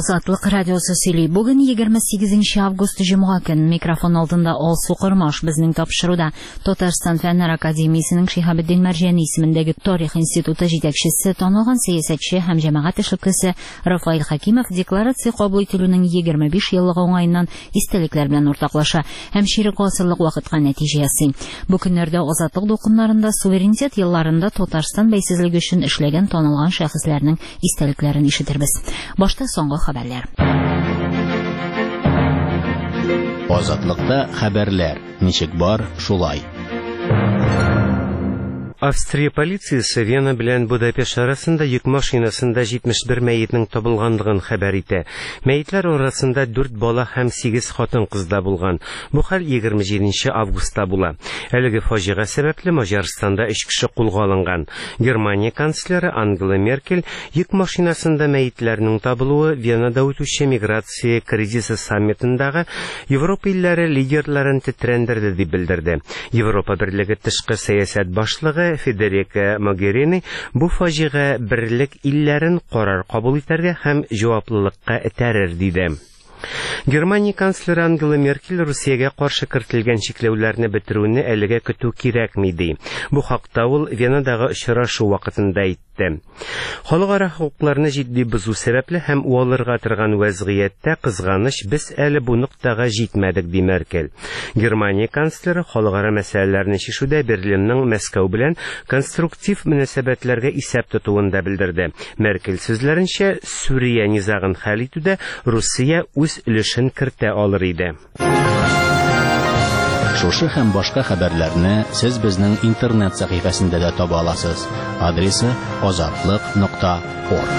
Азатлык радиосы сөйли. Бүген 28 август җомга көн микрофон алдында Алсу Кырмаш безнең тапшыруда Татарстан Фәннәр академиясенең Шиһабетдин Мәрҗани исемендәге Тарих институты җитәкчесе, танылган сәясәтче һәм җәмәгать эшлеклесе Рафаил Хәкимов декларация кабул ителүнең 25 еллыгы уңаеннан истәлекләр белән уртаклаша һәм ширек гасырлык вакытка нәтиҗә ясый. Бу көннәрдә азатлык докумнарында суверенитет елларында Татарстан бәйсезлеге өчен эшләгән танылган шәхесләрнең истәлекләрен ишетербез. Башта соңгы хәбәрләр. Азатлыкта хәбәрләр. Ничек бар, шулай. Австрия полициясе Вена белән Будапешт арасында йөк машинасында 71 мәетнең табылганлыгын хәбәр итә. Мәетләр арасында 4 бала һәм 8 хатын-кызда булган. Бу хәл 27 августта була. Әлеге фаҗига сәбәпле Маҗарстанда 3 кеше кулга алынган. Германия канцлеры Ангела Меркель йөк машинасында мәетләрнең табылуы Венада үтүче миграция кризисы саммитындагы Европа илләре лидерларын тетрәндерде дип белдерде. Европа берлеге тышкы сәясәт башлыгы Федерика Могерини бу фаҗига берлек илләрен карар кабул итәргә һәм җаваплылыкка этәрер диде. Германия канцлеры Ангела Меркель Русиягә каршы кертелгән чикләүләрне бетерүне әлегә көтү кирәкми ди. Бу хакта ул Венадагы очрашу вакытында әйтте. Халыкара хукукларны җитди бозу сәбәпле һәм уалырга торган вазгыятьтә кызганыч без әле бу ноктага җитмәдек ди Меркель. Германия канцлеры халыкара мәсьәләләрне чишүдә Берлинның Мәскәү белән конструктив мөнәсәбәтләргә исәп тотуын да белдерде. Меркель сүзләренчә, Сүрия низагын хәл итүдә Русия үз өлешен кертә алыр иде. Шушы һәм башка хәбәрләрне сез безнең интернет сәхифәсендә дә таба аласыз. Адресы azatlyk.org.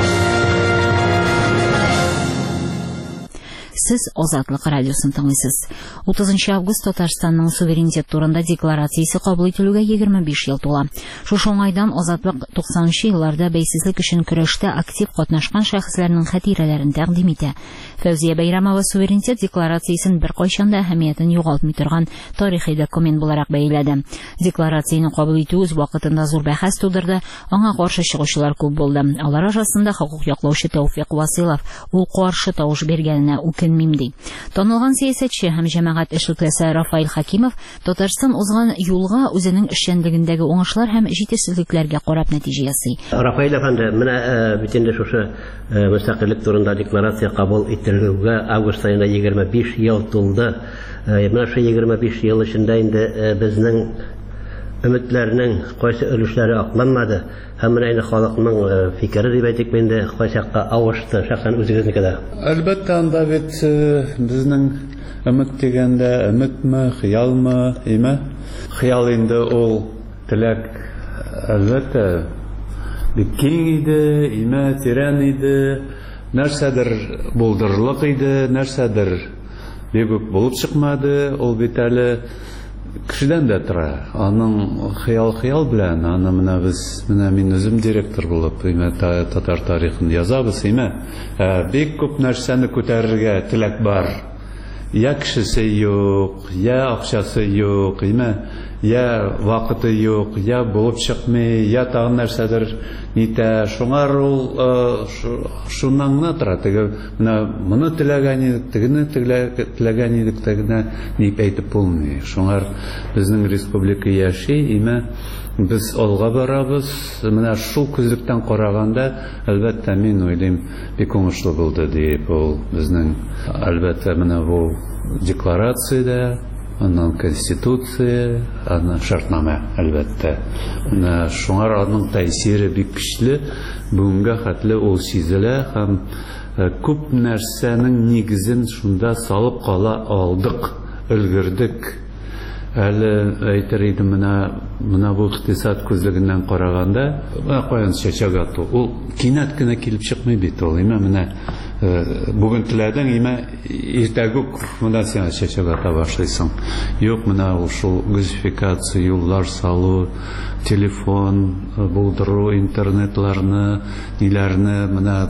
Сез Азатлык радиосын тыңлыйсыз. 30 август Татарстанның суверенитет турында декларациясе кабул ителүгә 25 ел тула. Шушы уңайдан Азатлык 90 елларда бәйсезлек өчен көрәштә актив катнашкан шәхесләрнең хатирәләрен тәкъдим итә. Фәүзия Бәйрәмова суверенитет декларациясен беркайчан да әһәмиятен югалтмый торган тарихи документ буларак бәяләде. Декларацияне кабул итү үз вакытында зур бәхәс тудырды, аңа каршы чыгучылар күп булды. Алар арасында хокук яклаучы Тәүфыйк Василов, ул каршы тавыш бергәненә үкенмим ди. Танылган сәясәтче һәм җәмәгать эшлеклесе Рафаил Хәкимов Татарстан узган юлга үзенең эшчәнлегендәге уңышлар һәм җитешсезлекләргә карап нәтиҗә ясый. Рафаил әфәнде, менә бит инде шушы мөстәкыйльлек турында декларация кабул ителүгә август айында 25 ел тулды. Менә шу 25 ел эчендә инде безнең өметләрнең кайсы өлешләре акланмады. Һәм менә инде халыкның фикере дип әйтик, инде кайчакка авышты, шәхсән үзегезнекедә. Әлбәттә, анда бит безнең өмет дигәндә, өметме, хыялмы, име? Хыял инде ул теләк, әлбәттә, бик киң иде, име, тирән иде, нәрсәдер булдырырлык иде, нәрсәдер бик булып чыкмады, ул бит әле кешедән дә тора. Аның хыял белән, аны менә без, менә мин үзем директор булып, татар тарихын язабыз, бик күп нәрсәне күтәрергә теләк бар. Я кешесе юк, я акчасы юк, я вакыты юк, я булып чыкмый, я тагын нәрсәдер нитә. Шуңар ул шуннан гына тора. Моны теләгән идек, тегене теләгән идек, тегене дип әйтеп булмый. Шуңар безнең республика яши, без алга барабыз. Менә шул күзлектән караганда, әлбәттә, мин уйлыйм, бик уңышлы булды дип. Ул безнең, әлбәттә, менә бу декларациядә, аннан конституция, аннан шартнама, әлбәттә. Шуңар аның тәэсире бик көчле, бүгенгә хәтле ул сизелә һәм күп нәрсәнең нигезен шунда салып кала алдык, өлгердек. Әле әйтер идем, менә бу икътисад күзлегеннән караганда, каян чәчәк ату, ул кинәт кенә килеп чыкмый бит ул. Менә бүген теләдең, иртәгә үк монда син чәчәк ата башлыйсың. Юк, менә ул шул газификация, юллар салу, телефон булдыру, интернетларны, ниләрне, менә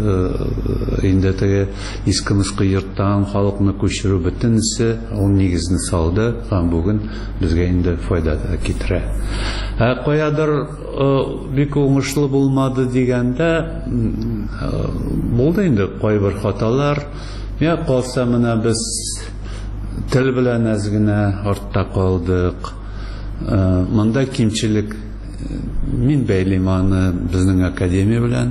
инде теге иске-мыскы йорттан халыкны күчерү бөтенсе, ул нигезне салды һәм бүген безгә инде файда китерә. Каядыр бик уңышлы булмады дигәндә, булды инде кайбер хаталар. Я калса менә без тел белән әз генә артта калдык. Монда кимчилек мин бәйлим аны безнең академия белән,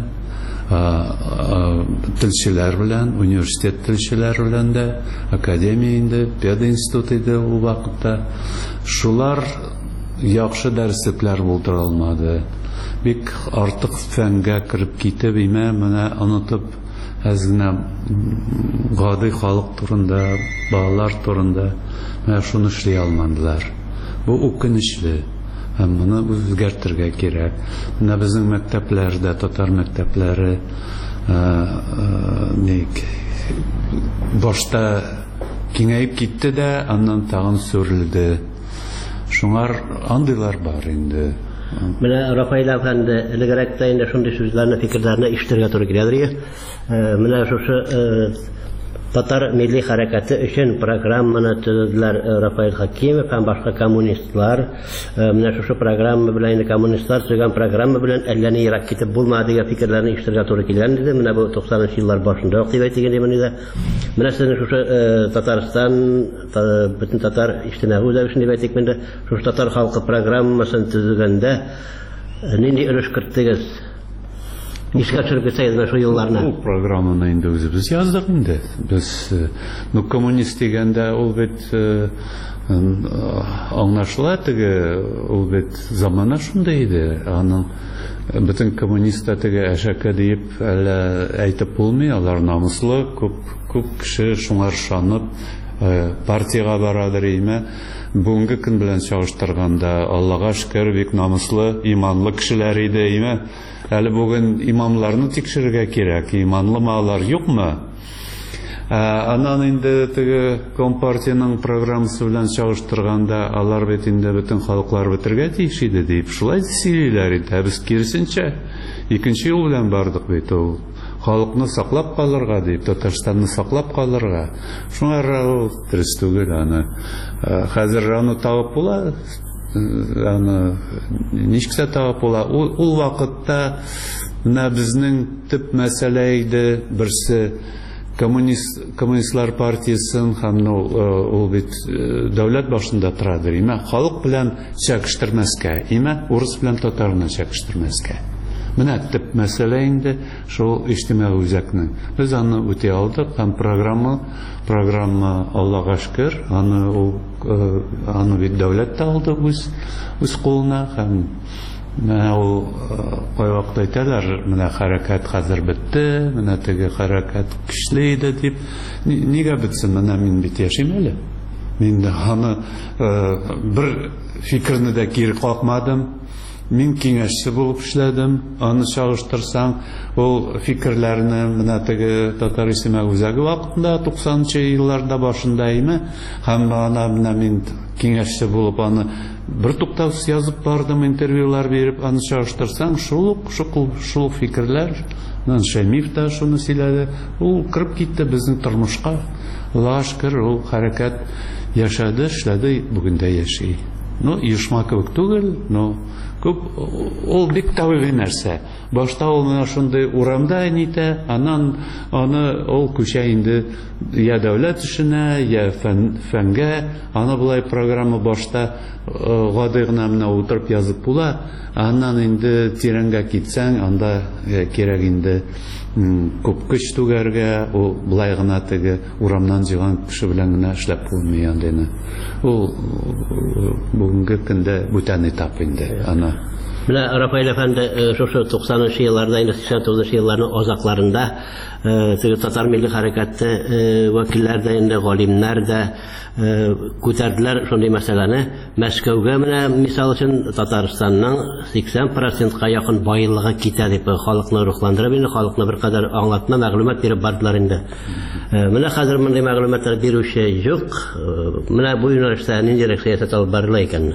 телчеләр белән, университет телчеләре белән дә, академия инде, пединститут иде ул вакытта. Шулар яхшы дәреслектәр булдыра алмады. Бик артык фәнгә кирип китеп, менә онытып әзгенә гади халык турында, балалар турында менә шуны эшли алмадылар. Бу үкенечле. Һәм моны үзгәртергә кирәк. Менә безнең мәктәпләрдә, татар мәктәпләре башта киңәйеп китте дә, аннан тагын сүрелде. Шуңар андыйлар бар инде. Менә Рафаил әфәнде элегрәк тә инде шундый сүзләрне, фикерләрне ишетергә туры киләдер. Менә шушы татар милли хәрәкәте өчен программаны төзеделәр Рафаил Хакимов һәм башка коммунистлар. Менә шушы программа белән инде коммунистлар төзегән программа белән әллә ни ярак китеп булмады дигән фикерләрне ишетергә туры килгән иде. Менә бу 90-нчы еллар башында ук дип әйтгән иде. Менә сезнең шушы Татарстан, бөтен татар иҗтимагый үзәгешен дип әйтик инде, шушы татар халкы программасын төзегәндә нинди өлеш керттегез? Нишкә төшереп китсәгез шул елларны? Ул программаны инде үзебез яздык инде. Без коммунист дигәндә ул бит аңлашыла теге, ул бит замана шундай иде. Аның бөтен коммунистта теге әшәкә дип әллә әйтеп булмый, алар намыслы, күп кеше шуңар шанып партияга барадыр име. Бүгенге көн белән чагыштырганда Аллага шөкер, бик намыслы, иманлы кешеләр иде име. Әле бүген имамларны тикшерергә кирәк, иманлымы алар, юкмы? Аннан инде теге компартияның программасы белән чагыштырганда алар бит инде бөтен халыклар бетергә тиеш иде дип шулай сөйлиләр иде. Без киресенчә икенче юл белән бардык бит ул. Халыкны саклап калырга дип, Татарстанны саклап калырга. Шуңа ул дөрес түгел аны. Хәзер аны табып була, аны ничексә табып була. Ул вакытта менә безнең төп мәсьәлә иде, берсе коммунистлар партиясын һәм ул бит дәүләт башында торадыр. Халык белән чәкештермәскә, урыс белән татарны чәкештермәскә. Менә төп мәсьәлә инде шул иҗтимагый үзәкнең. Без аны үтә алдык һәм программа Аллага шөкер, аны бит дәүләт тә алды үз кулына һәм менә ул кайвакыт әйтәләр, менә хәрәкәт хәзер бетте, менә теге хәрәкәт көчле иде дип. Нигә бетсен? Менә мин бит яшим әле. Мин аны бер фикерне дә кире какмадым. Мин киңәшче булып эшләдем. Аны чагыштырсаң, ул фикерләрне менә теге татар иҗтимагый үзәге вакытында 90-нчы елларда башында име, һәм менә мин киңәшче булып аны бер туктаусыз язып бардым, интервьюлар биреп, аны чагыштырсаң, шул фикерләр, Шәймиев та шуны сөйләде, ул киреп китте безнең тормышка. Аллага шөкер, ул хәрәкәт яшәде, эшләде, бүген дә яши. Оешма кебек түгел, ул бик табигый нәрсә. Башта ул менә шундый урамда әйтә, аннан аны ул күчә инде я дәүләт эшенә, я фәнгә, аны булай программа башта гади гына менә утырып язып була, аннан инде тирәнгә китсәң, анда кирәк инде күп көч түгәргә, ул булай гына теге урамнан җыган кеше белән генә эшләп булмый андыйны. Ул бүгенге көндә бүтән этап инде аны. Менә Рафаил әфәнде шушы 90-нчы елларда, 89-нчы елларның азакларында теге татар милли хәрәкәте вәкилләр дә, инде галимнәр дә күтәрделәр шундый мәсьәләне. Мәскәүгә менә мисал өчен Татарстанның 80%-ка якын байлыгы китә дип халыкны рухландырып, инде халыкны бер кадәр аңлатма, мәгълүмат биреп бардылар инде. Менә хәзер мондый мәгълүматлар бирүче юк. Менә бу юнәлештә ниндирәк сәясәт алып барыла икән?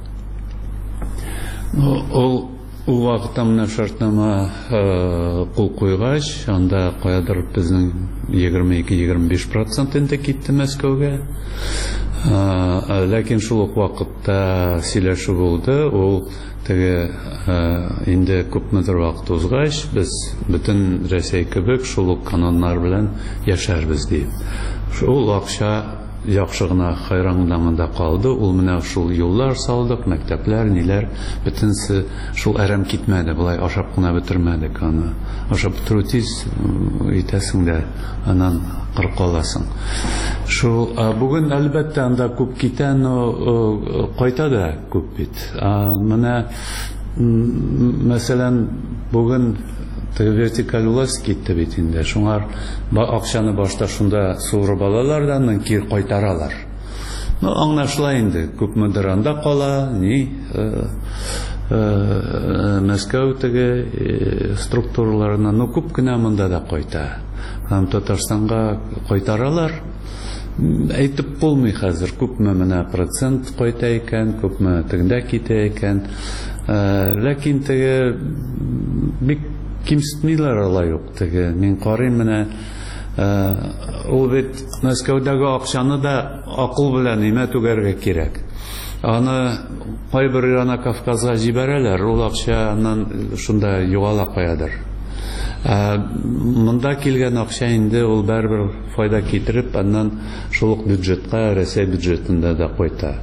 Ул вакытта менә шартнама кул куйгач, анда каядыр безнең 22-25% инде китте Мәскәүгә. Ләкин шул ук вакытта сөйләшү булды, ул теге инде күпмедер вакыт узгач, без бөтен Рәсәй кебек шул ук кануннар белән яшәрбез дип. Шул акча яхшы гына хайраңлыгында калды, ул менә шул юллар салдык, мәктәпләр, ниләр, бөтенсе шул әрәм китмәде, булай ашап кына бетермәдек аны. Ашап бетерү тиз итәсең дә, аннан кыркаласың. Шул бүген әлбәттә анда күп китә, но кайта да күп бит. Менә мәсәлән бүген вертикаль власть китте бит инде. Шуңар акчаны башта шунда суырып алалар да, аннан кире кайтаралар. Ну, аңлашыла инде, күпмедер анда кала, Мәскәү теге структураларына, ну күп кенә монда да кайта. Һәм Татарстанга кайтаралар. Әйтеп булмый хәзер, күпме менә процент кайта икән, күпме тегендә китә икән. Ләкин теге бик кимсетмиләр алай ук теге. Мин карыйм менә, ул бит Мәскәүдәге акчаны да акыл белән нимә түгәргә кирәк. Аны кайбер Ирана Кавказга җибәрәләр, ул акча аннан шунда югала куядыр. Монда килгән акча инде ул бәрбер файда китереп, аннан шул ук бюджетка, Рәсәй бюджетында да кайта.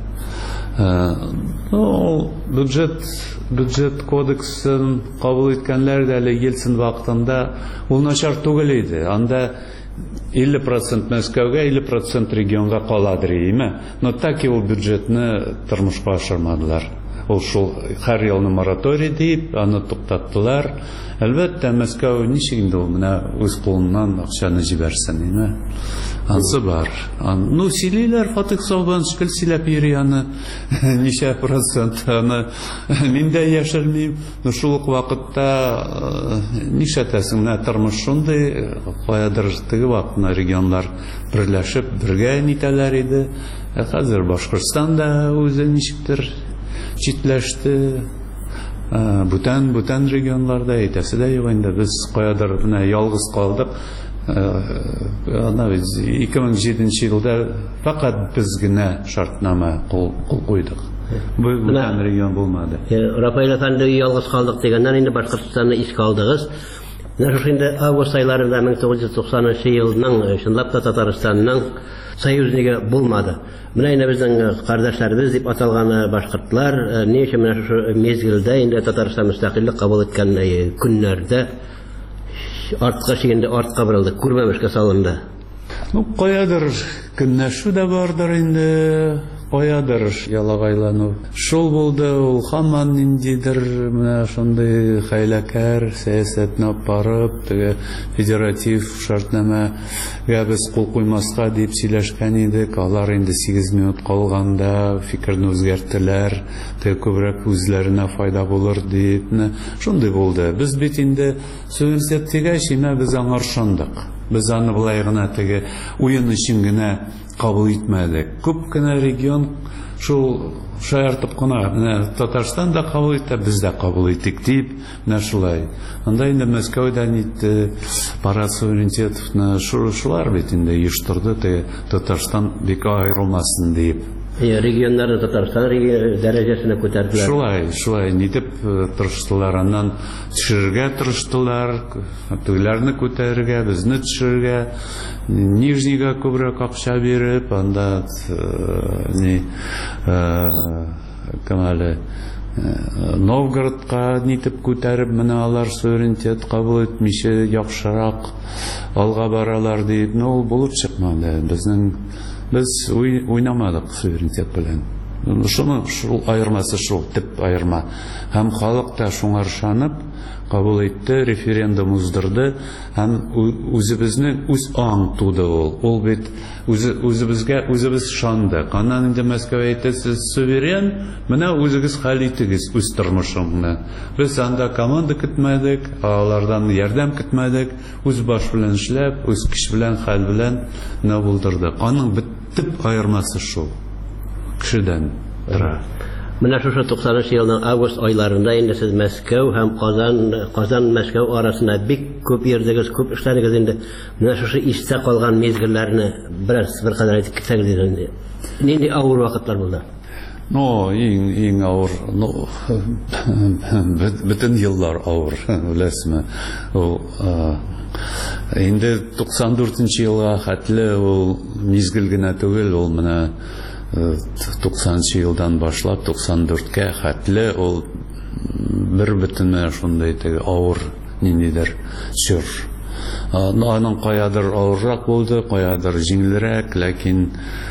Бюджет кодексын кабул иткәннәр дә әле Ельцин вакытында ул начар түгел иде. Анда 50% Мәскәүгә, 50% регионга каладыр име. Но так и ул бюджетны тормышка ашырмадылар. Ул шул һәр елны мораторий дип, аны туктаттылар. Әлбәттә Мәскәү ничек инде ул менә үз кулыннан акчаны җибәрсен, име? Ансы бар. Ну, сөйлиләр, Фатих Саубанович сөйләп йөри аны, ничә процент, аны мин дә яшермим. Ну, шул ук вакытта нишләтәсең, менә тормыш шундый, каядыр теге вакытта регионлар берләшеп, бергә нитәләр иде. Хәзер Башкортстан да үзе ничектер читләште. Бүтән регионларда әйтәсе дә юк инде. Без каядыр менә ялгыз калдык. 2007 елда фақат біз генә шартнама кул куйдык. Бүтән регион булмады. Рафаэль әфәнде ялгыз калдык дигәннән инде Башкортстанны искә алдыгыз. Менә шушы инде август айларында 1990 елның чынлап та Татарстанның союзнигы булмады. Менә инде безнең кардәшләребез дип аталган башкортлар ни өчен менә шушы мезгилдә инде Татарстан мөстәкыйльлек кабул иткән көннәрдә артка шигенде артка борылды, күрмәмешкә салынды. Ну, каядыр көнләшү дә бардыр инде, каядыр ялагайлану. Шул булды, ул һаман ниндидер менә шундый хәйләкәр сәясәтне апарып, теге федератив шартнамага без кул куймаска дип сөйләшкән идек. Алар инде 8 минут калганда фикерне үзгәрттеләр, теге күбрәк үзләренә файда булыр дип. Шундый булды. Без бит инде суверенитет дигәч, без аңаршандык. Без аны булай гына теге уен өчен генә кабул итмәдек. Күп кенә регион шул шаяртып кына Татарстан да кабул итә, без дә кабул иттек дип, менә шулай. Анда инде Мәскәүдән итте, парад суверенитетны шулар бит инде оештырды, Татарстан бик аерылмасын дип. Регионнарны Татарстан дәрәҗәсенә күтәрделәр. Шулай нитеп тырыштылар, аннан төшерергә тырыштылар, тегеләрне күтәрергә, безне төшерергә, Нижнийга күбрәк акча биреп, анда Новгородка нитеп күтәреп, менә алар суверенитет кабул итмичә яхшырак алга баралар дип, ул булып чыкмады. Без уйнамадык суверенитет белән. Шул айырмасы шул, тип айырма. Һәм халык та шуңа ышанып кабул итте, референдум уздырды, һәм үзебезнең үз аң туды ул. Ул бит үзебез ышандык. Аннан инде Мәскәү әйтте, сез суверен, менә үзегез хәл итегез үз тормышыңны. Без анда команда көтмәдек, алардан ярдәм көтмәдек, үз баш белән эшләп, үз көч белән, хәл белән менә булдырдык. Аның битеп айырмасы шул. Кешедән тора. Менә шушы 90 елның август айларында инде сез Мәскәү һәм Казан Мәскәү арасында бик күп йөрдегез, күп эшләдегез инде. Менә шушы ишетсә калган мезгилләрне бер кадәр әйтеп китсәгез инде. Нинди авыр вакытлар булды? Иң авыр, бөтен еллар авыр, беләсезме? Инде 94 елга хәтле ул мизгел генә түгел, ул менә 90 елдан башлап 94-кә хәтле ул бер бөтен шундай авыр ниндидер чор. Аның каядыр авыррак булды, каядыр җиңелрәк, ләкин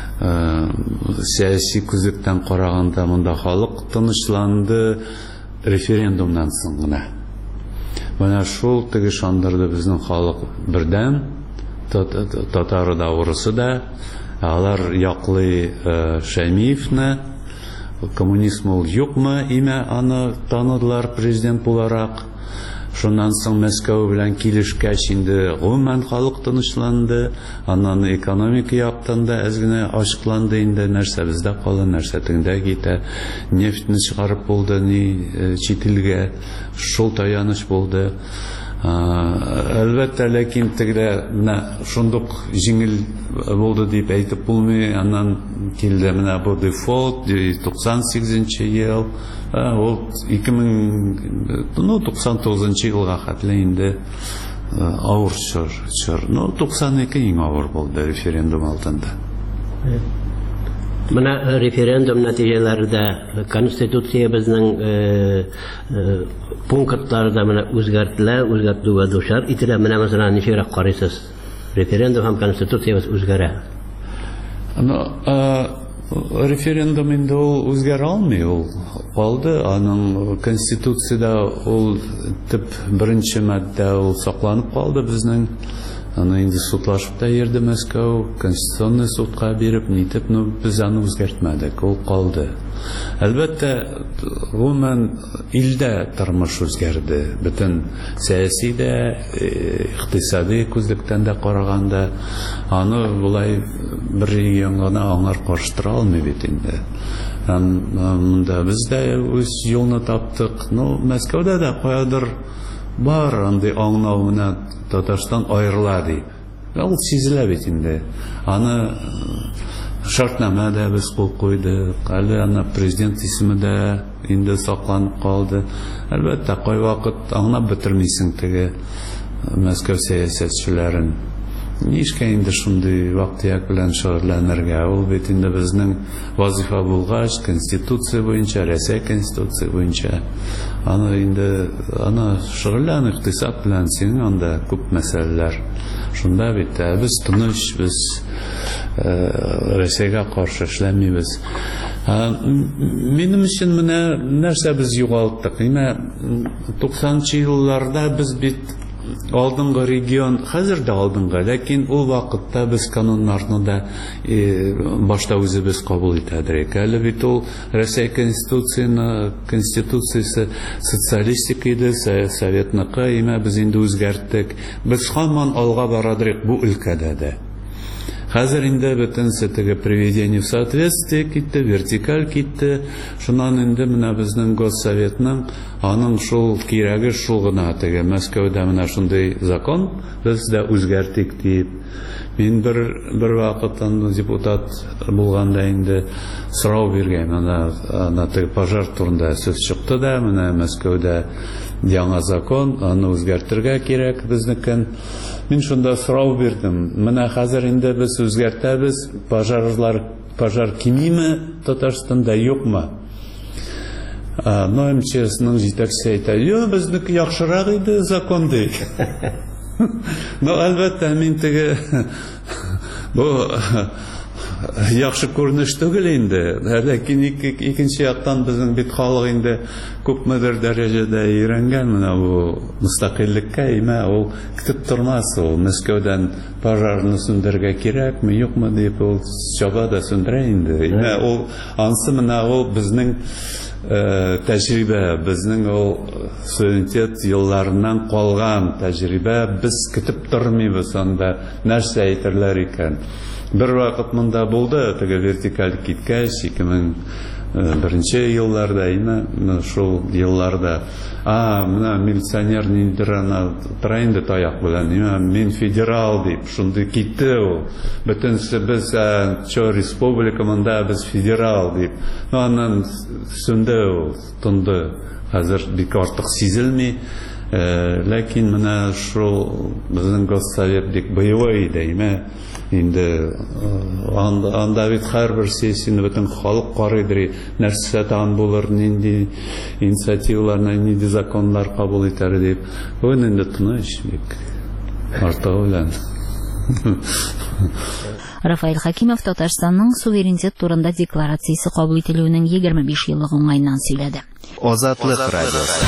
сәяси күзлектән караганда монда халык тынычланды референдумнан соң гына. Менә шул шандырды безнең халык бердәм, татары да, урысы да. Алар яклый Шәймиевне, коммунизм ул юкмы, имә аны таныдылар президент буларак. Шуннан соң Мәскәү белән килешкәч инде гомумән халык тынычланды, аннан экономика яктан да әз генә ачыкланды инде, нәрсә бездә кала, нәрсә теңдә китә, нефтьне чыгарып булды, чит илгә, шул таяныч булды. Әлбәттә, ләкин менә шундук җиңел булды дип әйтеп булмый, аннан килде менә бу дефолт, 98 ел, ул 99 елга хәтле инде авыр чор. 92 иң авыр булды референдум алдында. Менә референдум нәтиҗәләрендә Конституция безнең пунктларда менә үзгәртүгә дучар ителә. Менә мәсәлән ничегрәк карыйсыз? Референдум һәм Конституциябыз үзгәрә. Референдум инде ул үзгәрә алмый, ул калды. Аның Конституциядә ул беренче маддә ул сакланып калды безнең. Аны инде судлашып та йөрде Мәскәү, конституционный судка биреп, нитеп, без аны үзгәртмәдек, ул калды. Әлбәттә, гомумән илдә тормыш үзгәрде. Бөтен сәяси дә, икътисади күзлектән дә караганда, аны булай бер регион гына аңар карыштыра алмый бит инде. Монда без дә үз юлны таптык. Мәскәүдә дә каядыр бар андый аңлау менә Татарстан айырыла дип. Ул сизелә бит инде. Аны шартнама да без кул куйдык. Әле аны президент исеме дә инде сакланып калды. Әлбәттә, кай вакыт аңлап бетермисең теге Мәскәү сәясәтчеләрен. Нишкә инде шундый вакыт белән шөгыльләнергә? Ул бит инде безнең вазифа булгач, Конституция буенча, Рәсәй Конституция буенча аны шөгыльлән, икътисад белән, синең анда күп мәсьәләләр. Шунда бит без тыныч, без Рәсәйгә каршы эшләмибез. Минем өчен менә нәрсә без югалттык? 90-нчы елларда без бит алдынгы регион, хәзер дә алдынгы, ләкин ул вакытта без кануннарны да башта үзебез кабул итәдек. Әле бит ул Рәсәй Конституциясе социалистик иде, Советныкы, без инде үзгәрттек. Без һаман алга барадык бу өлкәдә дә. Хәзер инде бөтенсе теге приведение в соответствие китте, вертикаль китте. Шуннан инде менә безнең Госсоветның аның шул кирәге шул гына теге Мәскәүдә менә шундый закон без дә үзгәрттек дип. Мин бер вакыттан депутат булганда инде сорау биргән. Ана теге пожар турында сүз чыкты да, менә Мәскәүдә яңа закон, аны үзгәртергә кирәк безнекен. Мин шунда сорау бирдем. Менә хәзер инде без үзгәртәбез, пожар кимиме Татарстанда юкмы? МЧСның җитәкчесе әйтә, безнеке яхшырак иде закон ди. Әлбәттә, мин теге бу яхшы күренеш түгел инде. Ләкин икенче яктан безнең бит халык инде күпмедер дәрәҗәдә өйрәнгән менә бу мустакыйльлеккә, ул китеп тормас, ул Мәскәүдән пожарны сүндерергә кирәкме, юкмы дип ул чаба да сүндерә инде. Ул ансы менә ул безнең тәҗрибә, безнең ул суверенитет елларыннан калган тәҗрибә, без китеп тормыйбыз анда, нәрсә әйтерләр икән. Бер вакыт монда булды, теге вертикаль киткәч, birinchi yıllarda şol yıllarda mına militsioner nidir ana trayında tayak bilen men federal deyip şunda gitti o bütün biz ço respublikamında biz federal deyip ondan sünde o tundu hazır bir artık sizilmi lakin mına şol bizim Gossovjetlik boyvoy deyme indi анда бит һәрбер сессияны бөтен халык карыйдыр нәрсә тан булыр нинди инициативаларны нинди законнар кабул итәр дип бу инде тыныч бик артыгы Рафаэль Хакимов Татарстанның суверенитет турында декларациясе кабул ителүенең 25 еллыгы уңайыннан сөйләде. Азатлык радиосы.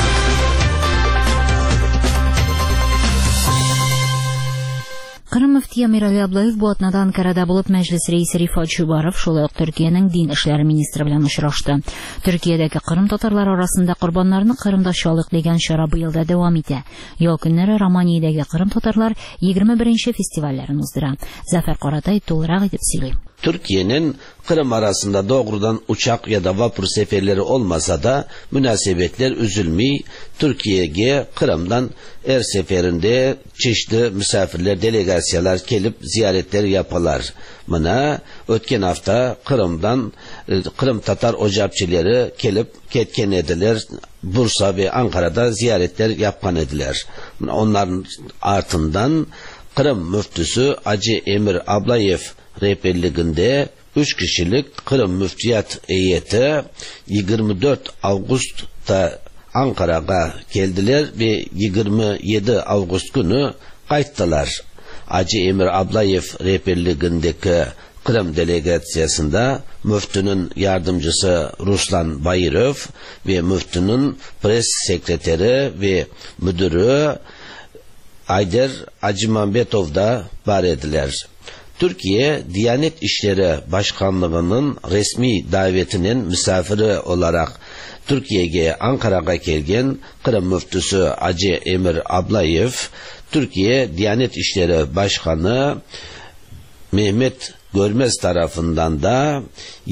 Кырым мөфтие Мирали Аблаев бу атнада Анкарада булып мәҗлес рәисе Рифат Чубаров, шулай ук Төркиянең дин эшләре министры белән очрашты. Төркиядәге кырым татарлары арасында курбаннарны Кырымда чалык дигән чара быел да дәвам итә. Ял көннәре Романиядәге кырым татарлар 21-нче фестивальләрен уздыра. Зафар Каратай тулырак итеп сөйли. Türkiye'nin Kırım arasında doğrudan uçak ya da vapur seferleri olmasa da münasebetler üzülmeyi Türkiye'ye Kırım'dan her seferinde çeşitli misafirler, delegasyalar gelip ziyaretler yaparlar. Buna ötken hafta Kırım'dan Kırım Tatar ocakçıları gelip ketken ediler. Bursa ve Ankara'da ziyaretler yapan ediler. Onların ardından Kırım müftüsü Hacı Emir Ablayev rehberliğinde 3 kişilik Kırım müftiyat heyeti 24 Ağustos'ta Ankara'ya geldiler ve 27 Ağustos günü kayıttılar. Hacı Emir Ablayev rehberliğindeki Kırım delegasyasında müftünün yardımcısı Ruslan Bayırov ve müftünün pres sekreteri ve müdürü Ayder Acimambetov da var ediler. Türkiye Diyanet İşleri Başkanlığı'nın resmi davetinin misafiri olarak Türkiye'ye Ankara'ya gelgen Kırım müftüsü Hacı Emir Ablayev, Türkiye Diyanet İşleri Başkanı Mehmet Görmez tarafından da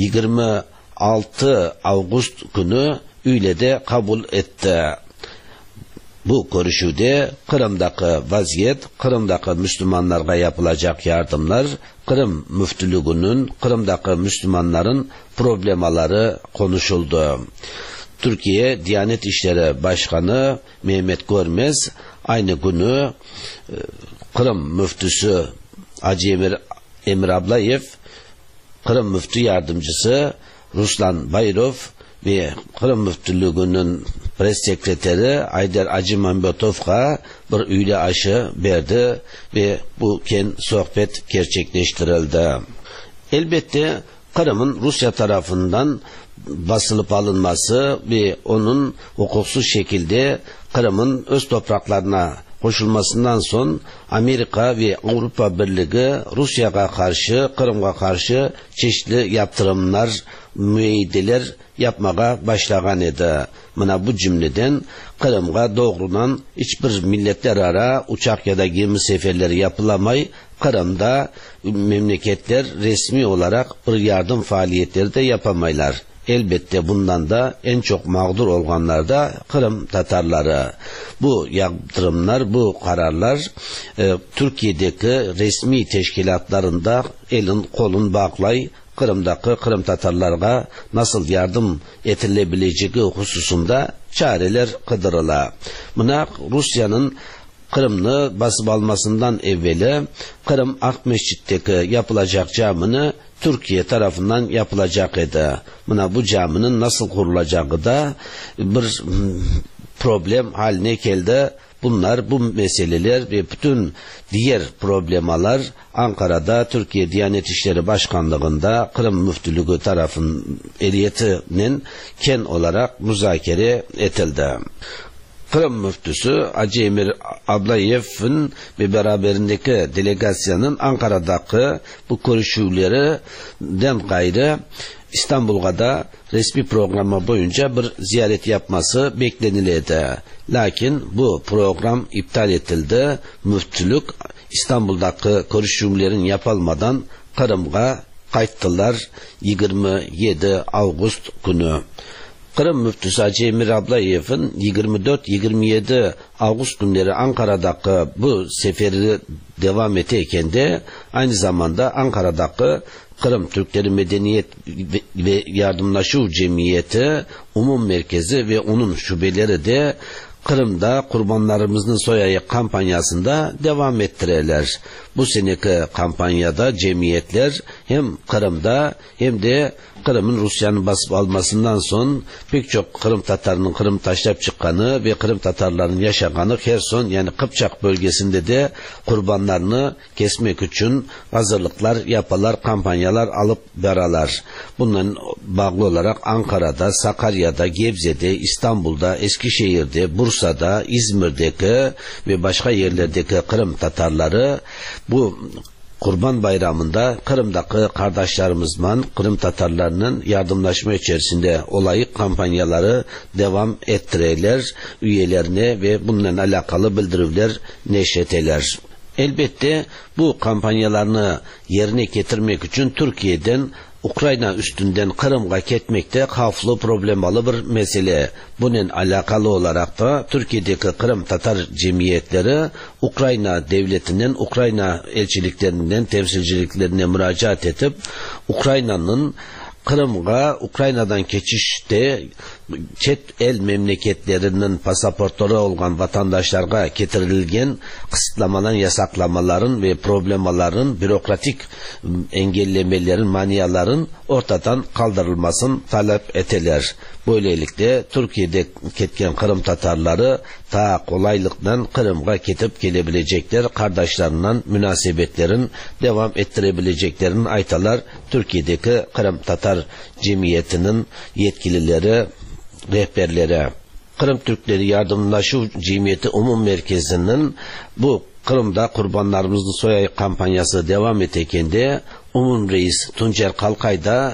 26 Ağustos günü üylede kabul etti. Bu görüşüde Kırım'daki vaziyet, Kırım'daki Müslümanlara yapılacak yardımlar, Kırım müftülüğünün, Kırım'daki Müslümanların problemaları konuşuldu. Türkiye Diyanet İşleri Başkanı Mehmet Görmez aynı günü Kırım müftüsü Hacı Emir Ablayev, Kırım müftü yardımcısı Ruslan Bayrov ve Kırım müftülüğünün pres sekreteri Ayder Acimambetov'a bir üyle aşı verdi ve bu sohbet gerçekleştirildi. Elbette Kırım'ın Rusya tarafından basılıp alınması ve onun hukuksuz şekilde Kırım'ın öz topraklarına koşulmasından son Amerika ve Avrupa Birliği Rusya'ya karşı, Kırım'a karşı çeşitli yaptırımlar, müeyyideler yapmaya başlagan idi. Buna bu cümleden Kırım'a doğrudan hiçbir milletler ara uçak ya da gemi seferleri yapılamay, Kırım'da memleketler resmi olarak bir yardım faaliyetleri de yapamaylar. Elbette bundan da en çok mağdur olanlar da Kırım Tatarları. Bu yaptırımlar, bu kararlar Türkiye'deki resmi teşkilatlarında elin kolun bağlay, Kırım'daki Kırım Tatarlarına nasıl yardım edilebileceği hususunda çareler kıdırıla. Buna Rusya'nın Kırım'ı basıp almasından evveli Kırım Akmeşit'teki yapılacak camını Türkiye tarafından yapılacak idi. Buna bu caminin nasıl kurulacağı da bir problem haline geldi. Bunlar, bu meseleler ve bütün diğer problemalar Ankara'da Türkiye Diyanet İşleri Başkanlığı'nda Kırım Müftülüğü tarafının eliyetinin ken olarak müzakere edildi. Kırım müftüsü Hacı Emir Ablayev'in ve beraberindeki delegasyanın Ankara'daki bu görüşmelerinden gayrı İstanbul'a da resmi programı boyunca bir ziyaret yapması beklenildi. Lakin bu program iptal edildi. Müftülük İstanbul'daki görüşmelerin yapılmadan Kırım'a qayttılar 27 Ağustos günü. Kırım müftüsü Hacı Emir Ablayev'in 24-27 Ağustos günleri Ankara'daki bu seferi devam eteyken de aynı zamanda Ankara'daki Kırım Türkleri Medeniyet ve Yardımlaşma Cemiyeti Umum Merkezi ve onun şubeleri de Kırım'da kurbanlarımızın soyayı kampanyasında devam ettirirler. Bu seneki kampanyada cemiyetler hem Kırım'da hem de Kırım'ın Rusya'nın basıp almasından son pek çok Kırım Tatarının Kırım taşlayıp çıkanı ve Kırım Tatarlarının yaşaganı Kherson yani Kıpçak bölgesinde de kurbanlarını kesmek için hazırlıklar yaparlar, kampanyalar alıp beralar. Bundan bağlı olarak Ankara'da, Sakarya'da, Gebze'de, İstanbul'da, Eskişehir'de, Bursa'da, İzmir'deki ve başka yerlerdeki Kırım Tatarları bu Kurban Bayramı'nda Kırım'daki kardeşlerimizle Kırım Tatarlarının yardımlaşma içerisinde olayı kampanyaları devam ettirirler üyelerine ve bununla alakalı bildirimler neşreteler. Elbette bu kampanyalarını yerine getirmek için Türkiye'den Ukrayna üstünden Kırım'a gitmekte haflı problemalı bir mesele. Bunun alakalı olarak da Türkiye'deki Kırım Tatar cemiyetleri Ukrayna devletinin, Ukrayna elçiliklerinden, temsilciliklerine müracaat edip Ukrayna'nın Kırım'a Ukrayna'dan geçişte çet el memleketlerinin pasaportları olan vatandaşlara getirilgen kısıtlamaların, yasaklamaların ve problemaların, bürokratik engellemelerin, maniyaların ortadan kaldırılmasını talep eteler. Böylelikle Türkiye'de ketken Kırım Tatarları ta kolaylıktan Kırım'a gidip gelebilecekler, kardeşlerinden münasebetlerin devam ettirebileceklerini aytalar. Türkiye'deki Kırım Tatar cemiyetinin yetkilileri, rehberlere. Kırım Türkleri Yardımlaşma Cemiyeti Umum Merkezi'nin bu Kırım'da kurbanlarımızın soyayı kampanyası devam ederken de Umum Reis Tuncer Kalkay da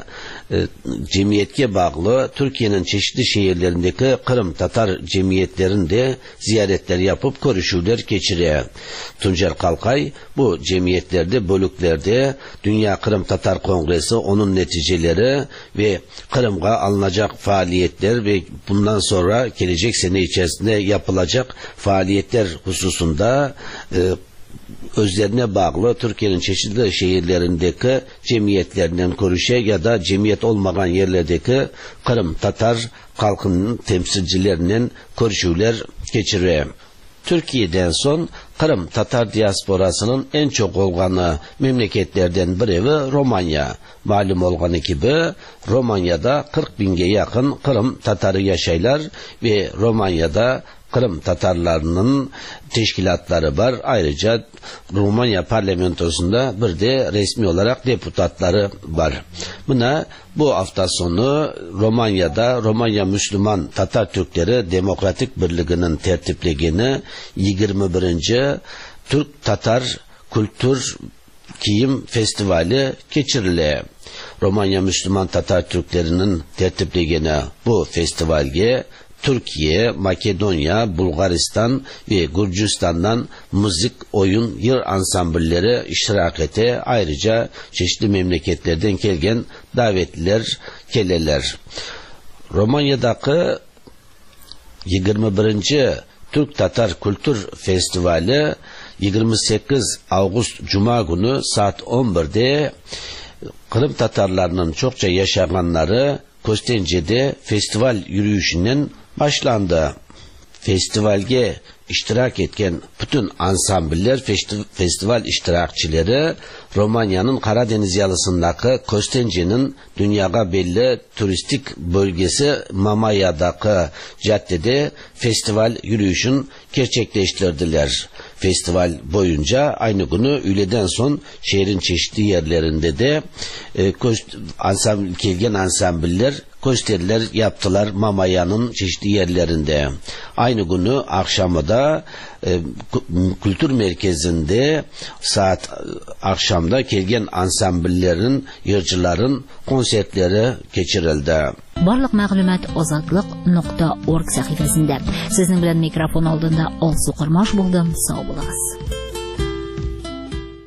cemiyetke bağlı Türkiye'nin çeşitli şehirlerindeki Kırım Tatar cemiyetlerinde ziyaretler yapıp görüşüler geçiriyor. Tuncer Kalkay bu cemiyetlerde, bölüklerde Dünya Kırım Tatar Kongresi, onun neticeleri ve Kırım'a alınacak faaliyetler ve bundan sonra gelecek sene içerisinde yapılacak faaliyetler hususunda özlerine bağlı Türkiye'nin çeşitli şehirlerindeki cemiyetlerinden görüşe ya da cemiyet olmayan yerlerdeki Kırım Tatar halkının temsilcilerinden görüşüler geçiriyor. Türkiye'den son Kırım Tatar diasporasının en çok olganı memleketlerden biri Romanya. Malum olganı gibi Romanya'da 40 binge yakın Kırım Tatarı yaşaylar ve Romanya'da Kırım Tatarlarının teşkilatları var. Ayrıca Romanya parlamentosunda bir de resmi olarak deputatları var. Buna bu hafta sonu Romanya'da Romanya Müslüman Tatar Türkleri Demokratik Birliği'nin tertiplegeni 21. Türk Tatar Kültür Kiyim Festivali geçirildi. Romanya Müslüman Tatar Türklerinin tertiplegeni bu festivalge Türkiye, Makedonya, Bulgaristan ve Gürcistan'dan müzik, oyun, yır ansambulleri iştirak ete. Ayrıca çeşitli memleketlerden gelgen davetliler geleler. Romanya'daki 21. Türk Tatar Kültür Festivali 28 Ağustos Cuma günü saat 11'de Kırım Tatarlarının çokça yaşayanları Kostence'de festival yürüyüşünün başlandı. Festivalge iştirak etken bütün ansambiller, festival iştirakçileri Romanya'nın Karadeniz yalısındaki Kostence'nin dünyaya belli turistik bölgesi Mamaya'daki caddede festival yürüyüşün gerçekleştirdiler. Festival boyunca aynı günü öğleden son şehrin çeşitli yerlerinde de gelgen ansambiller gösteriler yaptılar Mamaya'nın çeşitli yerlerinde. Aynı günü akşamı da kültür merkezinde saat akşamda gelgen ansambillerin, yırcıların konsertleri geçirildi. Barlıq məglumat ozatlyk.org sahifasında. Sizin bilen mikrofon aldığında Olsu Qurmaş buldum. Sağ olunuz.